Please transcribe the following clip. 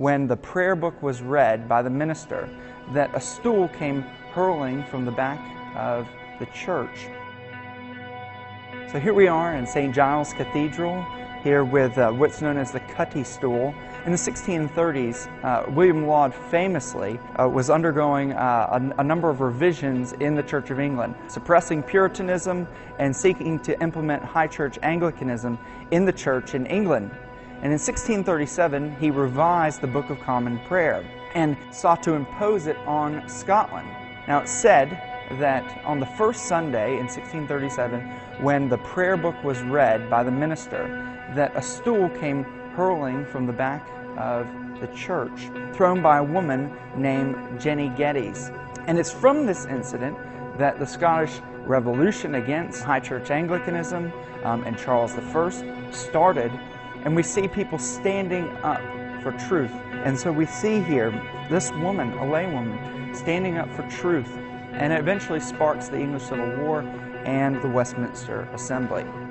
when the prayer book was read by the minister that a stool came hurling from the back of the church. So here we are in St. Giles Cathedral, here with what's known as the Cutty stool. In the 1630s, William Laud famously was undergoing a number of revisions in the Church of England, suppressing Puritanism and seeking to implement High Church Anglicanism in the Church in England. And in 1637, he revised the Book of Common Prayer and sought to impose it on Scotland. Now, it's said that on the first Sunday in 1637, when the prayer book was read by the minister, that a stool came hurling from the back of the church, thrown by a woman named Jenny Geddes. And it's from this incident that the Scottish Revolution against High Church Anglicanism and Charles I started, and we see people standing up for truth. And so we see here this woman, a laywoman, standing up for truth, and it eventually sparks the English Civil War and the Westminster Assembly.